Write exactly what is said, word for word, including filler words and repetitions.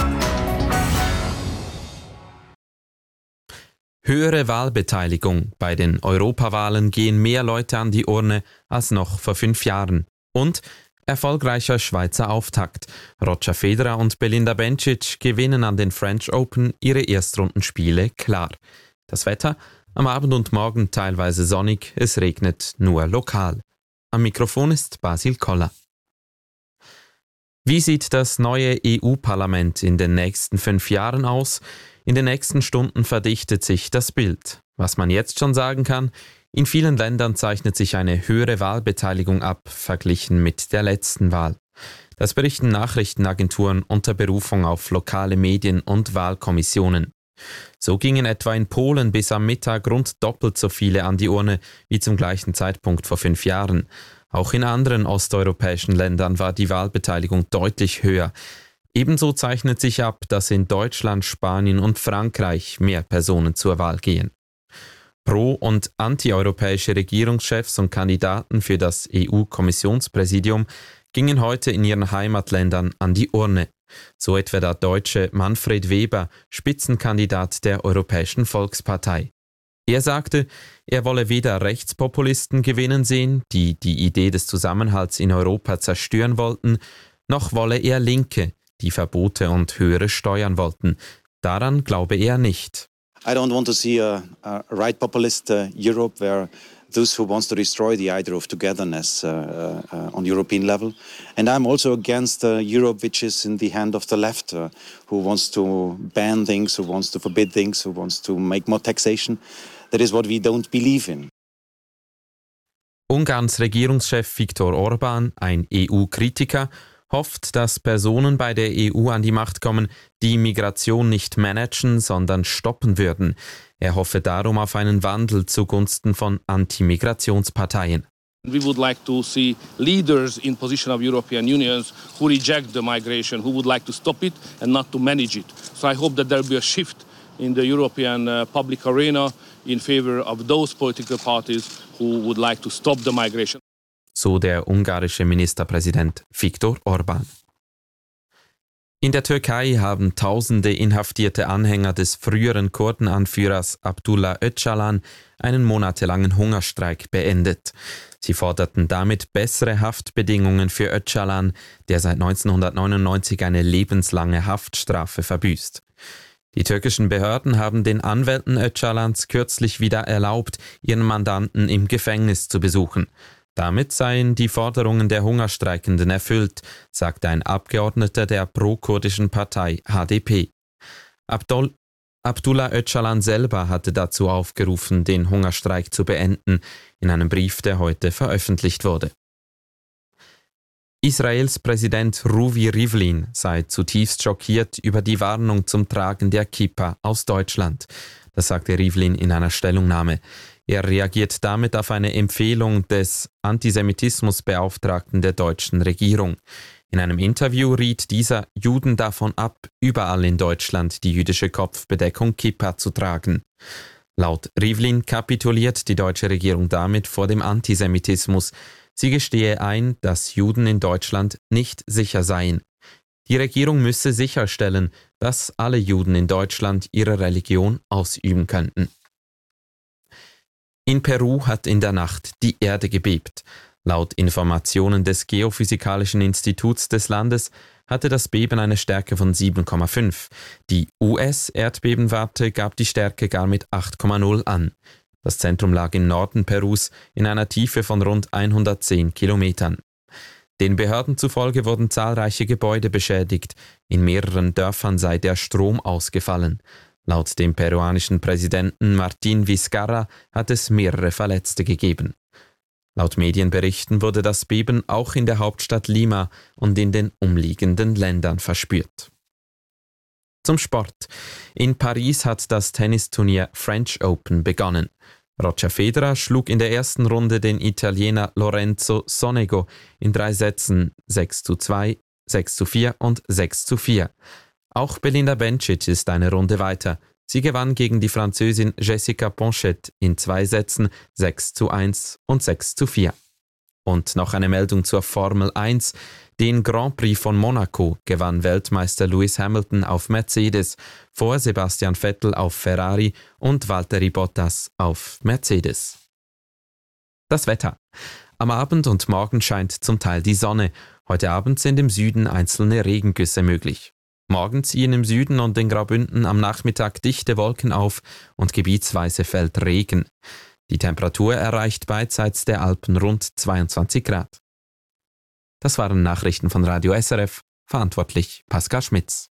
Höhere Wahlbeteiligung. Bei den Europawahlen gehen mehr Leute an die Urne als noch vor fünf Jahren. Und erfolgreicher Schweizer Auftakt. Roger Federer und Belinda Bencic gewinnen an den French Open ihre Erstrundenspiele klar. Das Wetter? Am Abend und Morgen teilweise sonnig, es regnet nur lokal. Am Mikrofon ist Basil Koller. Wie sieht das neue E U-Parlament in den nächsten fünf Jahren aus? In den nächsten Stunden verdichtet sich das Bild. Was man jetzt schon sagen kann, in vielen Ländern zeichnet sich eine höhere Wahlbeteiligung ab, verglichen mit der letzten Wahl. Das berichten Nachrichtenagenturen unter Berufung auf lokale Medien und Wahlkommissionen. So gingen etwa in Polen bis am Mittag rund doppelt so viele an die Urne wie zum gleichen Zeitpunkt vor fünf Jahren. Auch in anderen osteuropäischen Ländern war die Wahlbeteiligung deutlich höher. Ebenso zeichnet sich ab, dass in Deutschland, Spanien und Frankreich mehr Personen zur Wahl gehen. Pro- und antieuropäische Regierungschefs und Kandidaten für das E U-Kommissionspräsidium gingen heute in ihren Heimatländern an die Urne. So etwa der Deutsche Manfred Weber, Spitzenkandidat der Europäischen Volkspartei. Er sagte, er wolle weder Rechtspopulisten gewinnen sehen, die die Idee des Zusammenhalts in Europa zerstören wollten, noch wolle er Linke, die Verbote und höhere Steuern wollten. Daran glaube er nicht. I don't want to see a, a right populist uh, Europe where those who wants to destroy the idea of togetherness uh, uh, on European level. And I'm also against uh, Europe which is in the hand of the left, uh, who wants to ban things, who wants to forbid things, who wants to make more taxation. That is what we don't believe in. Ungarns Regierungschef Viktor Orbán, ein E U-Kritiker, hofft, dass Personen bei der E U an die Macht kommen, die Migration nicht managen, sondern stoppen würden. Er hoffe darum auf einen Wandel zugunsten von Anti-Migrationsparteien. We would like to see leaders in position of European Unions who reject the migration, who would like to stop it and not to manage it. So I hope that there will be a shift in the European uh, public arena in favor of those political parties who would like to stop the migration. So der ungarische Ministerpräsident Viktor Orbán. In der Türkei haben tausende inhaftierte Anhänger des früheren Kurdenanführers Abdullah Öcalan einen monatelangen Hungerstreik beendet. Sie forderten damit bessere Haftbedingungen für Öcalan, der seit neunzehnhundertneunundneunzig eine lebenslange Haftstrafe verbüßt. Die türkischen Behörden haben den Anwälten Öcalans kürzlich wieder erlaubt, ihren Mandanten im Gefängnis zu besuchen. Damit seien die Forderungen der Hungerstreikenden erfüllt, sagte ein Abgeordneter der pro-kurdischen Partei H D P. Abdul- Abdullah Öcalan selber hatte dazu aufgerufen, den Hungerstreik zu beenden, in einem Brief, der heute veröffentlicht wurde. Israels Präsident Ruvi Rivlin sei zutiefst schockiert über die Warnung zum Tragen der Kippa aus Deutschland. Das sagte Rivlin in einer Stellungnahme. Er reagiert damit auf eine Empfehlung des Antisemitismusbeauftragten der deutschen Regierung. In einem Interview riet dieser Juden davon ab, überall in Deutschland die jüdische Kopfbedeckung Kippa zu tragen. Laut Rivlin kapituliert die deutsche Regierung damit vor dem Antisemitismus. Sie gestehe ein, dass Juden in Deutschland nicht sicher seien. Die Regierung müsse sicherstellen, dass alle Juden in Deutschland ihre Religion ausüben könnten. In Peru hat in der Nacht die Erde gebebt. Laut Informationen des Geophysikalischen Instituts des Landes hatte das Beben eine Stärke von sieben Komma fünf. Die U S-Erdbebenwarte gab die Stärke gar mit acht Komma null an. Das Zentrum lag im Norden Perus in einer Tiefe von rund hundertzehn Kilometern. Den Behörden zufolge wurden zahlreiche Gebäude beschädigt. In mehreren Dörfern sei der Strom ausgefallen. Laut dem peruanischen Präsidenten Martín Vizcarra hat es mehrere Verletzte gegeben. Laut Medienberichten wurde das Beben auch in der Hauptstadt Lima und in den umliegenden Ländern verspürt. Zum Sport. In Paris hat das Tennisturnier French Open begonnen. Roger Federer schlug in der ersten Runde den Italiener Lorenzo Sonego in drei Sätzen sechs zu zwei, sechs zu vier und sechs zu vier. Auch Belinda Bencic ist eine Runde weiter. Sie gewann gegen die Französin Jessica Ponchette in zwei Sätzen sechs zu eins und sechs zu vier. Und noch eine Meldung zur Formel eins. Den Grand Prix von Monaco gewann Weltmeister Lewis Hamilton auf Mercedes, vor Sebastian Vettel auf Ferrari und Valtteri Bottas auf Mercedes. Das Wetter. Am Abend und Morgen scheint zum Teil die Sonne. Heute Abend sind im Süden einzelne Regengüsse möglich. Morgen ziehen im Süden und in Graubünden am Nachmittag dichte Wolken auf und gebietsweise fällt Regen. Die Temperatur erreicht beidseits der Alpen rund zweiundzwanzig Grad. Das waren Nachrichten von Radio S R F, verantwortlich Pascal Schmitz.